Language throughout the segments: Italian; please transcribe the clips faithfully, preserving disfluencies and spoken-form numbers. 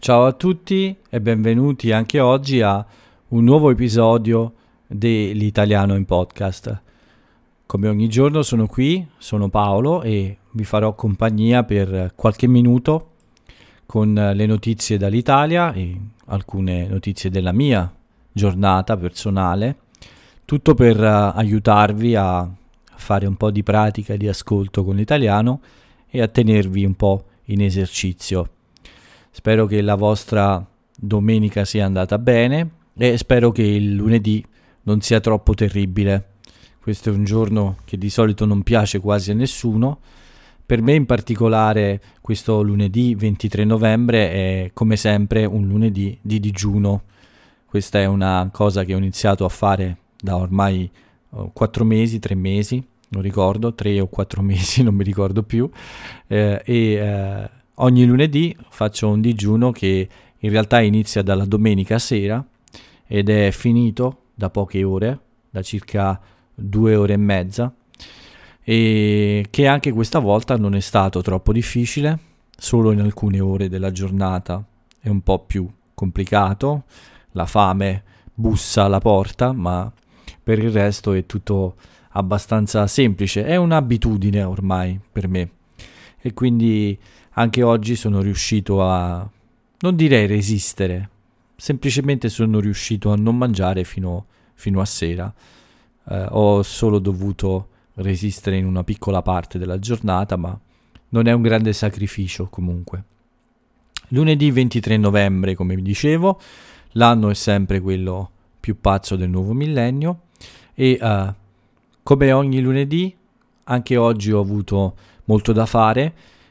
Ciao a tutti e benvenuti anche oggi a un nuovo episodio dell'Italiano in Podcast. Come ogni giorno sono qui, sono Paolo e vi farò compagnia per qualche minuto con le notizie dall'Italia e alcune notizie della mia giornata personale, tutto per uh, aiutarvi a fare un po' di pratica di ascolto con l'italiano e a tenervi un po' in esercizio. Spero che la vostra domenica sia andata bene e spero che il lunedì non sia troppo terribile. Questo è un giorno che di solito non piace quasi a nessuno. Per me in particolare questo lunedì ventitré novembre è come sempre un lunedì di digiuno. Questa è una cosa che ho iniziato a fare da ormai quattro mesi, tre mesi, non ricordo, tre o quattro mesi, non mi ricordo più. Eh, e... Eh, Ogni lunedì faccio un digiuno che in realtà inizia dalla domenica sera ed è finito da poche ore, da circa due ore e mezza, e che anche questa volta non è stato troppo difficile, solo in alcune ore della giornata è un po' più complicato, la fame bussa alla porta, ma per il resto è tutto abbastanza semplice, è un'abitudine ormai per me e quindi anche oggi sono riuscito a, non direi resistere, semplicemente sono riuscito a non mangiare fino, fino a sera. Eh, ho solo dovuto resistere in una piccola parte della giornata, ma non è un grande sacrificio comunque. Lunedì ventitré novembre, come vi dicevo, l'anno è sempre quello più pazzo del nuovo millennio e uh, come ogni lunedì, anche oggi ho avuto molto da fare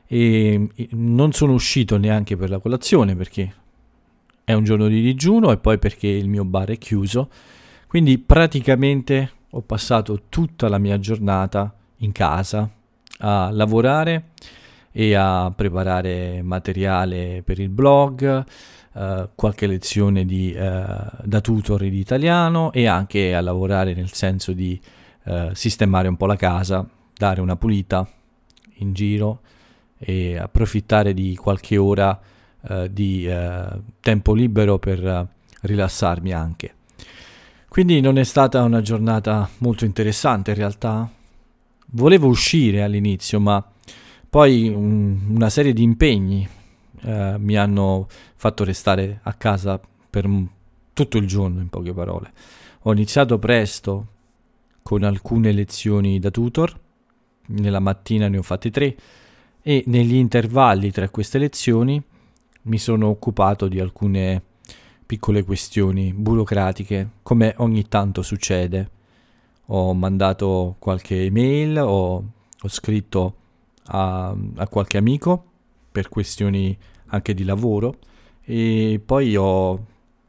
e non sono uscito neanche per la colazione perché è un giorno di digiuno e poi perché il mio bar è chiuso, quindi praticamente ho passato tutta la mia giornata in casa a lavorare e a preparare materiale per il blog, eh, qualche lezione di, eh, da tutor di italiano e anche a lavorare nel senso di eh, sistemare un po' la casa, dare una pulita in giro e approfittare di qualche ora uh, di uh, tempo libero per uh, rilassarmi anche. Quindi non è stata una giornata molto interessante in realtà. Volevo uscire all'inizio, ma poi un, una serie di impegni uh, mi hanno fatto restare a casa per m- tutto il giorno, in poche parole. Ho iniziato presto con alcune lezioni da tutor, nella mattina ne ho fatte tre, e negli intervalli tra queste lezioni mi sono occupato di alcune piccole questioni burocratiche, come ogni tanto succede. Ho mandato qualche email, ho, ho scritto a, a qualche amico per questioni anche di lavoro e poi ho,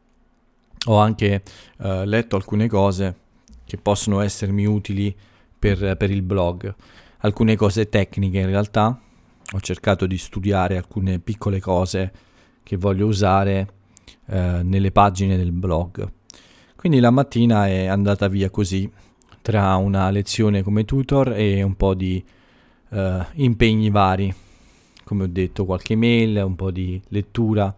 ho anche uh, letto alcune cose che possono essermi utili per, per il blog, alcune cose tecniche in realtà. Ho cercato di studiare alcune piccole cose che voglio usare eh, nelle pagine del blog. Quindi la mattina è andata via così, tra una lezione come tutor e un po' di eh, impegni vari. Come ho detto, qualche mail, un po' di lettura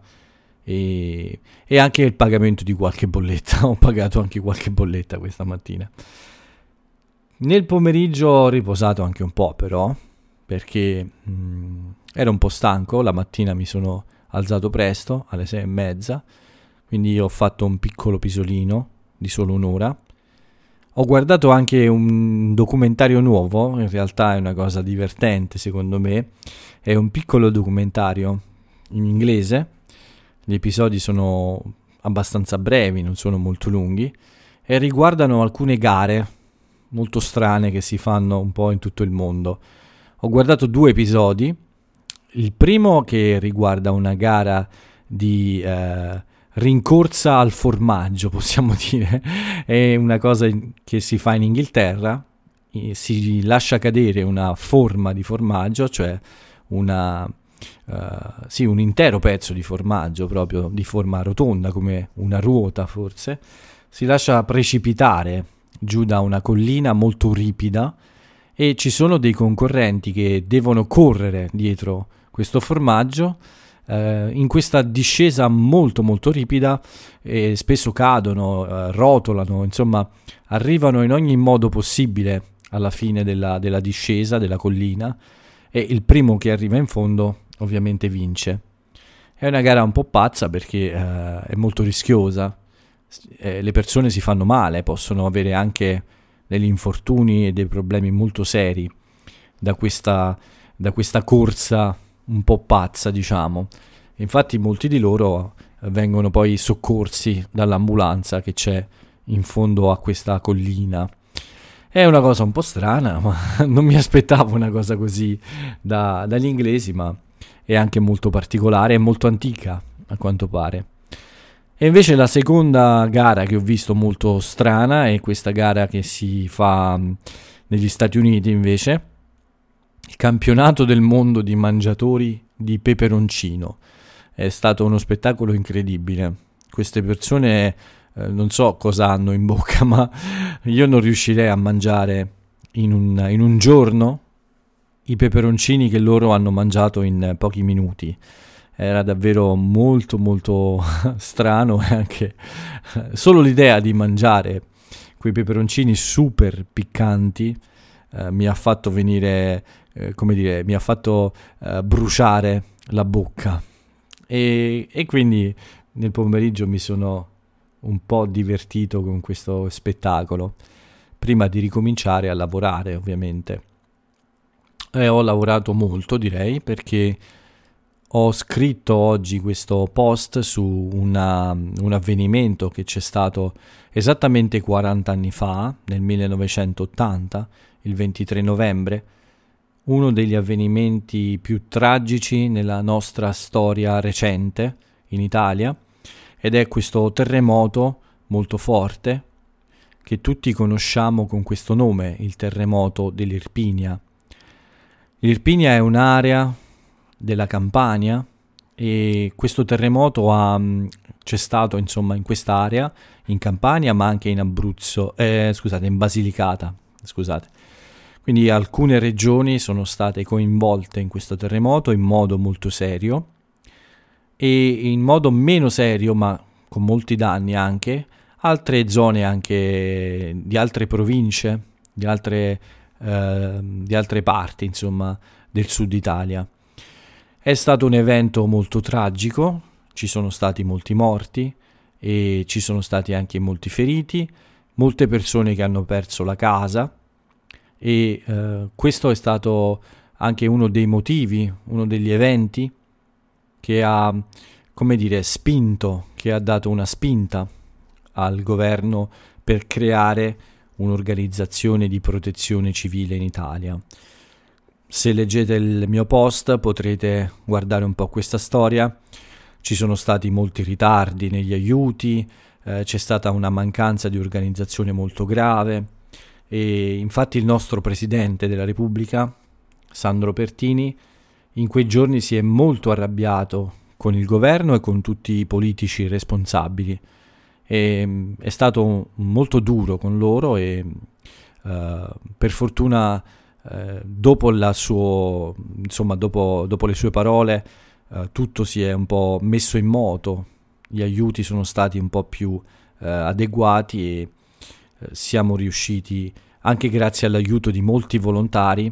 e, e anche il pagamento di qualche bolletta. Ho pagato anche qualche bolletta questa mattina. Nel pomeriggio ho riposato anche un po' però, perché mh, ero un po' stanco, la mattina mi sono alzato presto, alle sei e mezza, quindi ho fatto un piccolo pisolino di solo un'ora. Ho guardato anche un documentario nuovo, in realtà è una cosa divertente secondo me, è un piccolo documentario in inglese, gli episodi sono abbastanza brevi, non sono molto lunghi, e riguardano alcune gare molto strane che si fanno un po' in tutto il mondo. Ho guardato due episodi, il primo che riguarda una gara di eh, rincorsa al formaggio, possiamo dire, è una cosa che si fa in Inghilterra, si lascia cadere una forma di formaggio, cioè una, uh, sì, un intero pezzo di formaggio proprio di forma rotonda come una ruota forse, si lascia precipitare giù da una collina molto ripida e ci sono dei concorrenti che devono correre dietro questo formaggio eh, in questa discesa molto molto ripida e spesso cadono, eh, rotolano, insomma arrivano in ogni modo possibile alla fine della, della discesa, della collina, e il primo che arriva in fondo ovviamente vince. È una gara un po' pazza perché eh, è molto rischiosa, eh, le persone si fanno male, possono avere anche degli infortuni e dei problemi molto seri da questa, da questa corsa un po' pazza, diciamo. Infatti molti di loro vengono poi soccorsi dall'ambulanza che c'è in fondo a questa collina. È una cosa un po' strana, ma non mi aspettavo una cosa così da, dagli inglesi, ma è anche molto particolare e molto antica, a quanto pare. E invece la seconda gara che ho visto molto strana è questa gara che si fa mh, negli Stati Uniti invece, il campionato del mondo di mangiatori di peperoncino. È stato uno spettacolo incredibile. Queste persone eh, non so cosa hanno in bocca, ma io non riuscirei a mangiare in un, in un giorno i peperoncini che loro hanno mangiato in pochi minuti. Era davvero molto molto strano, e anche solo l'idea di mangiare quei peperoncini super piccanti eh, mi ha fatto venire, eh, come dire, mi ha fatto eh, bruciare la bocca. E, e quindi nel pomeriggio mi sono un po' divertito con questo spettacolo, prima di ricominciare a lavorare ovviamente. E ho lavorato molto, direi, perché ho scritto oggi questo post su una, un avvenimento che c'è stato esattamente quaranta anni fa, nel millenovecentottanta, il ventitré novembre, uno degli avvenimenti più tragici nella nostra storia recente in Italia, ed è questo terremoto molto forte che tutti conosciamo con questo nome, il terremoto dell'Irpinia. L'Irpinia è un'area della Campania e questo terremoto ha, c'è stato insomma in quest'area, in Campania ma anche in Abruzzo, eh, scusate, in Basilicata, scusate. Quindi alcune regioni sono state coinvolte in questo terremoto in modo molto serio, e in modo meno serio ma con molti danni anche altre zone anche di altre province, di altre, eh, di altre parti insomma del sud Italia. È stato un evento molto tragico, ci sono stati molti morti e ci sono stati anche molti feriti, molte persone che hanno perso la casa, e eh, questo è stato anche uno dei motivi, uno degli eventi che ha, come dire, spinto, che ha dato una spinta al governo per creare un'organizzazione di protezione civile in Italia. Se leggete il mio post potrete guardare un po' questa storia. Ci sono stati molti ritardi negli aiuti, eh, c'è stata una mancanza di organizzazione molto grave, e infatti il nostro Presidente della Repubblica, Sandro Pertini, in quei giorni si è molto arrabbiato con il governo e con tutti i politici responsabili. E, è stato molto duro con loro e uh, per fortuna uh, dopo la suo, insomma dopo, dopo le sue parole uh, tutto si è un po' messo in moto, gli aiuti sono stati un po' più uh, adeguati e uh, siamo riusciti, anche grazie all'aiuto di molti volontari,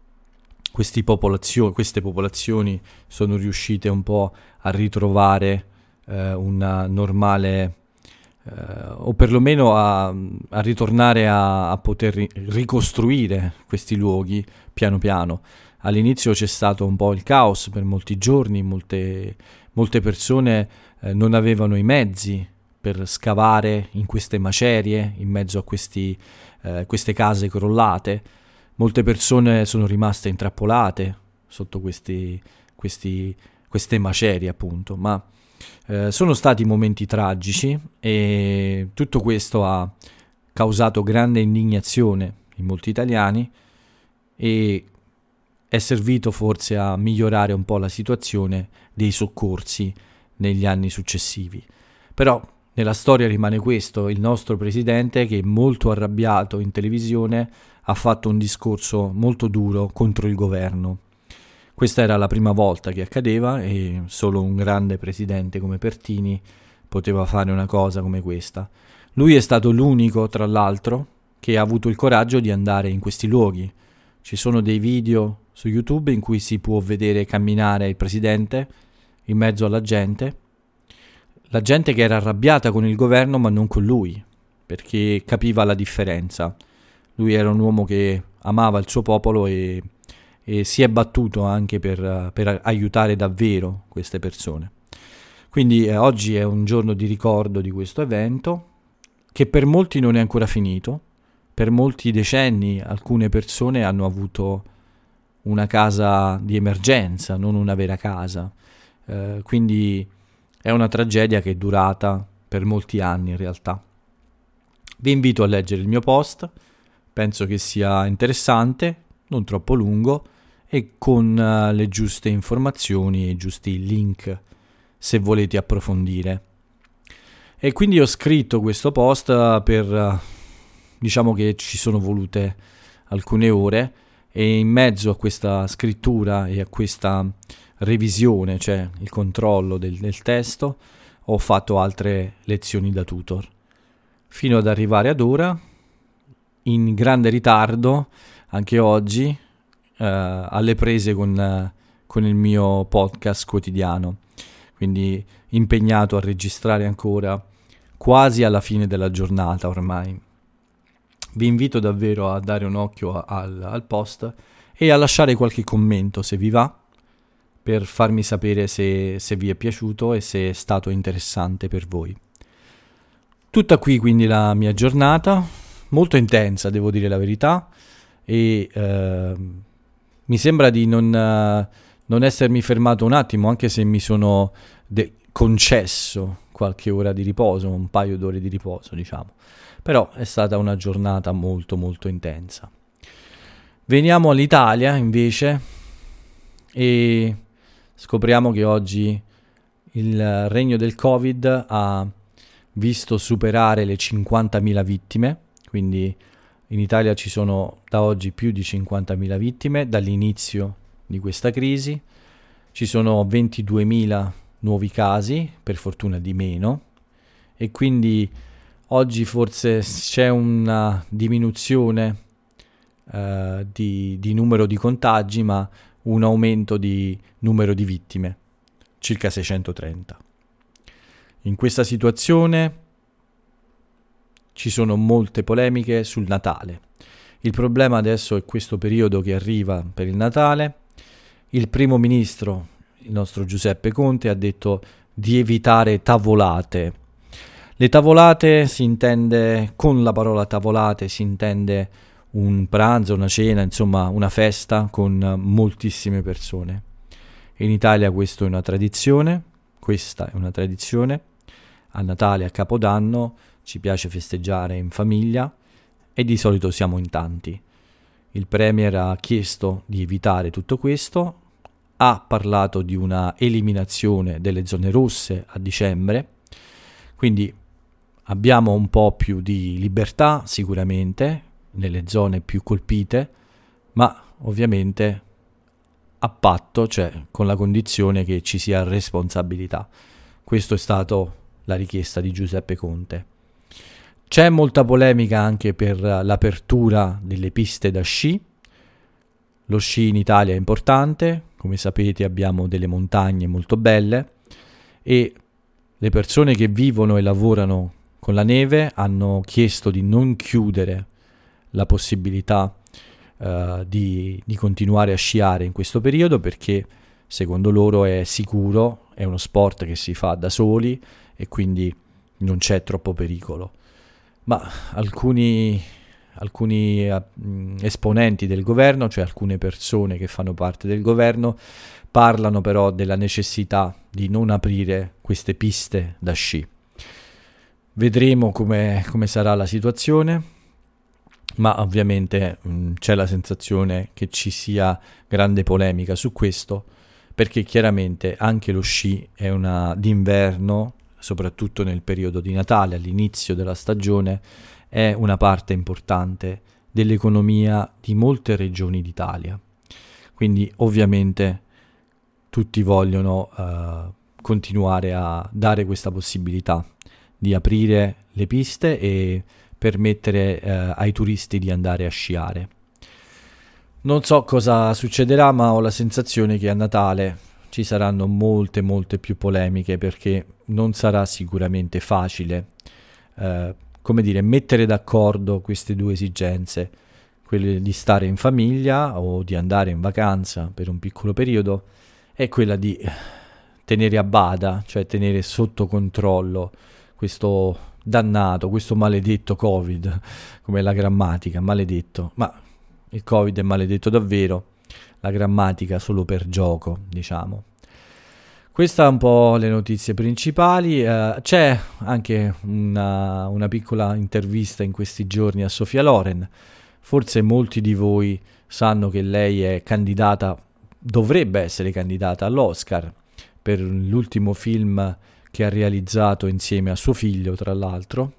questi popolazio- queste popolazioni sono riuscite un po' a ritrovare uh, una normale Uh, o perlomeno a, a ritornare a, a poter ri- ricostruire questi luoghi piano piano. All'inizio c'è stato un po' il caos per molti giorni, molte, molte persone eh, non avevano i mezzi per scavare in queste macerie, in mezzo a questi, eh, queste case crollate. Molte persone sono rimaste intrappolate sotto questi, questi, queste macerie, appunto, ma Eh, sono stati momenti tragici e tutto questo ha causato grande indignazione in molti italiani e è servito forse a migliorare un po' la situazione dei soccorsi negli anni successivi. Però nella storia rimane questo: il nostro presidente, che molto arrabbiato in televisione ha fatto un discorso molto duro contro il governo. Questa era la prima volta che accadeva e solo un grande presidente come Pertini poteva fare una cosa come questa. Lui è stato l'unico, tra l'altro, che ha avuto il coraggio di andare in questi luoghi. Ci sono dei video su YouTube in cui si può vedere camminare il presidente in mezzo alla gente, la gente che era arrabbiata con il governo ma non con lui, perché capiva la differenza. Lui era un uomo che amava il suo popolo e, e si è battuto anche per, per aiutare davvero queste persone. Quindi eh, oggi è un giorno di ricordo di questo evento, che per molti non è ancora finito. Per molti decenni alcune persone hanno avuto una casa di emergenza, non una vera casa. Eh, quindi è una tragedia che è durata per molti anni in realtà. Vi invito a leggere il mio post, penso che sia interessante, non troppo lungo e con uh, le giuste informazioni e i giusti link se volete approfondire. E quindi ho scritto questo post per, uh, diciamo che ci sono volute alcune ore, e in mezzo a questa scrittura e a questa revisione, cioè il controllo del, del testo, ho fatto altre lezioni da tutor, fino ad arrivare ad ora, in grande ritardo, anche oggi, eh, alle prese con, eh, con il mio podcast quotidiano. Quindi impegnato a registrare ancora quasi alla fine della giornata ormai. Vi invito davvero a dare un occhio al, al post e a lasciare qualche commento se vi va, per farmi sapere se, se vi è piaciuto e se è stato interessante per voi. Tutta qui quindi la mia giornata, molto intensa devo dire la verità, e eh, mi sembra di non, uh, non essermi fermato un attimo, anche se mi sono de- concesso qualche ora di riposo, un paio d'ore di riposo diciamo, però è stata una giornata molto molto intensa. Veniamo all'Italia invece e scopriamo che oggi il regno del Covid ha visto superare le cinquantamila vittime, quindi in Italia ci sono da oggi più di cinquantamila vittime dall'inizio di questa crisi, ci sono ventiduemila nuovi casi, per fortuna di meno, e quindi oggi forse c'è una diminuzione uh, di, di numero di contagi, ma un aumento di numero di vittime, circa seicentotrenta. In questa situazione ci sono molte polemiche sul Natale. Il problema adesso è questo periodo che arriva per il Natale. Il primo ministro, il nostro Giuseppe Conte, ha detto di evitare tavolate. Le tavolate si intende, con la parola tavolate si intende un pranzo, una cena, insomma una festa con moltissime persone. In Italia questo è una tradizione, questa è una tradizione. A Natale, a Capodanno ci piace festeggiare in famiglia e di solito siamo in tanti. Il Premier ha chiesto di evitare tutto questo, ha parlato di una eliminazione delle zone rosse a dicembre, quindi abbiamo un po' più di libertà sicuramente nelle zone più colpite, ma ovviamente a patto, cioè con la condizione che ci sia responsabilità. Questo è stato la richiesta di Giuseppe Conte. C'è molta polemica anche per l'apertura delle piste da sci. Lo sci in Italia è importante, come sapete abbiamo delle montagne molto belle e le persone che vivono e lavorano con la neve hanno chiesto di non chiudere la possibilità uh, di, di continuare a sciare in questo periodo, perché secondo loro è sicuro, è uno sport che si fa da soli e quindi non c'è troppo pericolo. Ma alcuni, alcuni uh, esponenti del governo, cioè alcune persone che fanno parte del governo, parlano però della necessità di non aprire queste piste da sci. Vedremo come, come sarà la situazione, ma ovviamente mh, c'è la sensazione che ci sia grande polemica su questo, perché chiaramente anche lo sci è una d'inverno, soprattutto nel periodo di Natale, all'inizio della stagione, è una parte importante dell'economia di molte regioni d'Italia. Quindi ovviamente tutti vogliono uh, continuare a dare questa possibilità di aprire le piste e permettere uh, ai turisti di andare a sciare. Non so cosa succederà, ma ho la sensazione che a Natale ci saranno molte molte più polemiche, perché non sarà sicuramente facile uh, come dire, mettere d'accordo queste due esigenze, quelle di stare in famiglia o di andare in vacanza per un piccolo periodo, e quella di tenere a bada, cioè tenere sotto controllo questo dannato, questo maledetto Covid, come la grammatica, maledetto, ma il Covid è maledetto davvero, la grammatica solo per gioco, diciamo. Queste sono un po' le notizie principali. Uh, c'è anche una, una piccola intervista in questi giorni a Sophia Loren. Forse molti di voi sanno che lei è candidata, dovrebbe essere candidata all'Oscar per l'ultimo film che ha realizzato insieme a suo figlio, tra l'altro.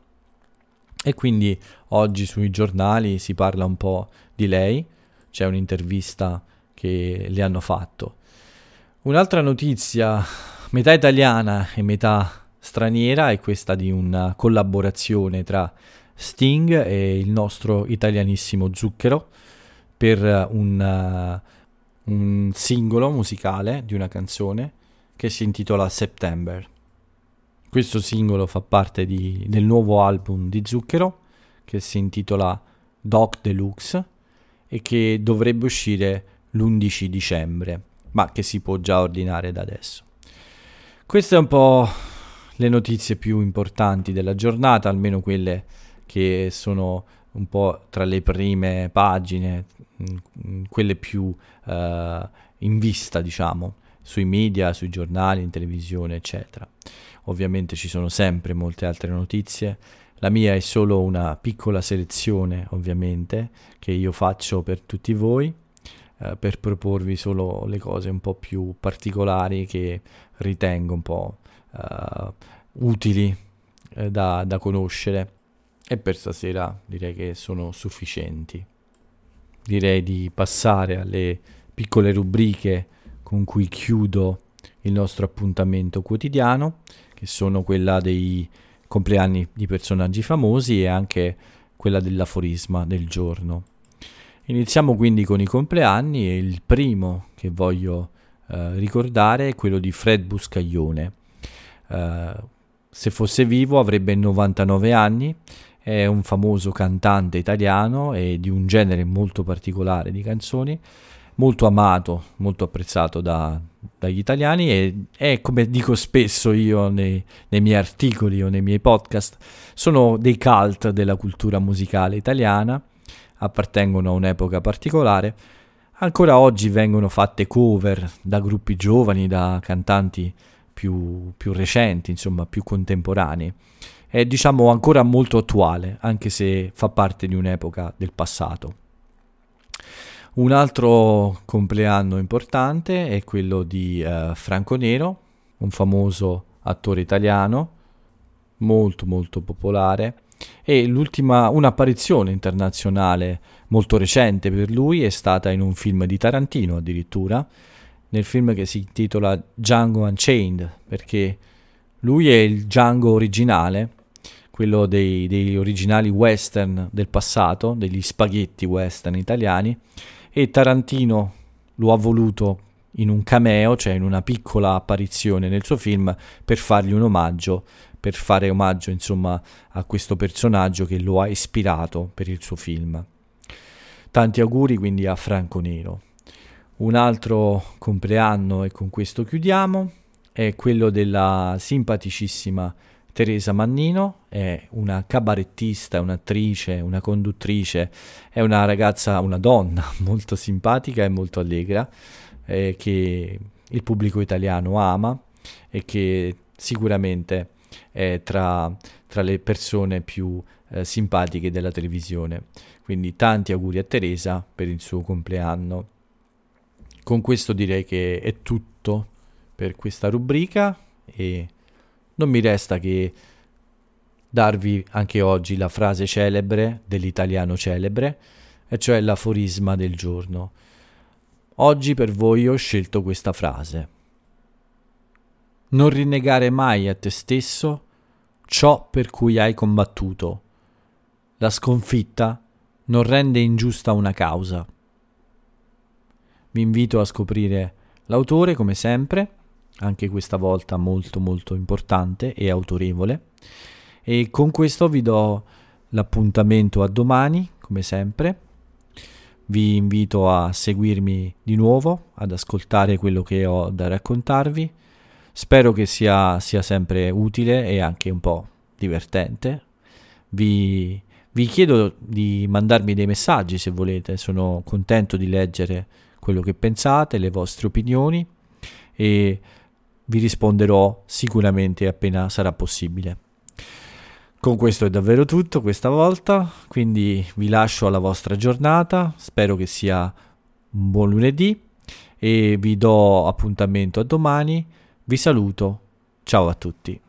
E quindi oggi sui giornali si parla un po' di lei, c'è un'intervista che le hanno fatto. Un'altra notizia, metà italiana e metà straniera, è questa di una collaborazione tra Sting e il nostro italianissimo Zucchero per un, uh, un singolo musicale di una canzone che si intitola September. Questo singolo fa parte di, del nuovo album di Zucchero, che si intitola Doc Deluxe e che dovrebbe uscire l'undici dicembre, ma che si può già ordinare da adesso. Queste sono un po' le notizie più importanti della giornata, almeno quelle che sono un po' tra le prime pagine, quelle più uh, in vista, diciamo, sui media, sui giornali, in televisione, eccetera. Ovviamente ci sono sempre molte altre notizie. La mia è solo una piccola selezione, ovviamente, che io faccio per tutti voi, eh, per proporvi solo le cose un po' più particolari che ritengo un po' uh, utili eh, da, da conoscere. E per stasera direi che sono sufficienti. Direi di passare alle piccole rubriche con cui chiudo il nostro appuntamento quotidiano, che sono quella dei compleanni di personaggi famosi e anche quella dell'aforisma del giorno. Iniziamo quindi con i compleanni e il primo che voglio eh, ricordare è quello di Fred Buscaglione. Eh, se fosse vivo avrebbe novantanove anni, è un famoso cantante italiano e di un genere molto particolare di canzoni, molto amato, molto apprezzato da, dagli italiani e è, come dico spesso io nei, nei miei articoli o nei miei podcast, sono dei cult della cultura musicale italiana, appartengono a un'epoca particolare. Ancora oggi vengono fatte cover da gruppi giovani, da cantanti più, più recenti, insomma più contemporanei. È diciamo ancora molto attuale, anche se fa parte di un'epoca del passato. Un altro compleanno importante è quello di uh, Franco Nero, un famoso attore italiano, molto molto popolare, e l'ultima, un'apparizione internazionale molto recente per lui è stata in un film di Tarantino addirittura, nel film che si intitola Django Unchained, perché lui è il Django originale, quello dei, dei originali western del passato, degli spaghetti western italiani, e Tarantino lo ha voluto in un cameo, cioè in una piccola apparizione nel suo film, per fargli un omaggio, per fare omaggio insomma a questo personaggio che lo ha ispirato per il suo film. Tanti auguri quindi a Franco Nero. Un altro compleanno, e con questo chiudiamo, è quello della simpaticissima Teresa Mannino, è una cabarettista, un'attrice, una conduttrice, è una ragazza, una donna molto simpatica e molto allegra, eh, che il pubblico italiano ama e che sicuramente è tra, tra le persone più eh, simpatiche della televisione. Quindi tanti auguri a Teresa per il suo compleanno. Con questo direi che è tutto per questa rubrica e non mi resta che darvi anche oggi la frase celebre dell'italiano celebre, e cioè l'aforisma del giorno. Oggi per voi ho scelto questa frase. Non rinnegare mai a te stesso ciò per cui hai combattuto. La sconfitta non rende ingiusta una causa. Vi invito a scoprire l'autore, come sempre, anche questa volta molto molto importante e autorevole. E con questo vi do l'appuntamento a domani, come sempre. Vi invito a seguirmi di nuovo, ad ascoltare quello che ho da raccontarvi. Spero che sia, sia sempre utile e anche un po' divertente. Vi, vi chiedo di mandarmi dei messaggi se volete, sono contento di leggere quello che pensate, le vostre opinioni, e vi risponderò sicuramente appena sarà possibile. Con questo è davvero tutto questa volta, quindi vi lascio alla vostra giornata, spero che sia un buon lunedì e vi do appuntamento a domani. Vi saluto, ciao a tutti.